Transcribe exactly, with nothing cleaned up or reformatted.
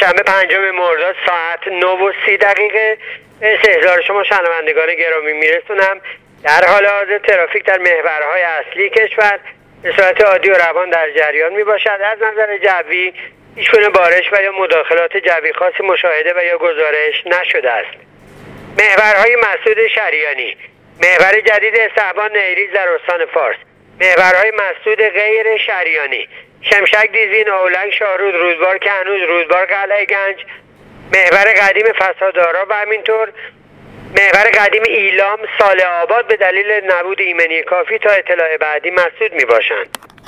دوشنبه پنجم مرداد ساعت نه و سی دقیقه به استحضار شما شنوندگان گرامی میرسونم. در حال حاضر ترافیک در محورهای اصلی کشور به صورت عادی و روان در جریان می باشد. از نظر جوی هیچگونه بارش و یا مداخلات جوی خاصی مشاهده و یا گزارش نشده است. محورهای مسعود شریانی، محور جدید استحبان نیریز در استان فارس، محورهای مسعود غیر شریانی، شمشک دیزین، اولنگ، شاهرود، رودبار کهنوز، رودبار قلعه گنج، محور قدیم فسادارا و همینطور محور قدیم ایلام، صالح آباد به دلیل نبود ایمنی کافی تا اطلاع بعدی مسدود می باشند.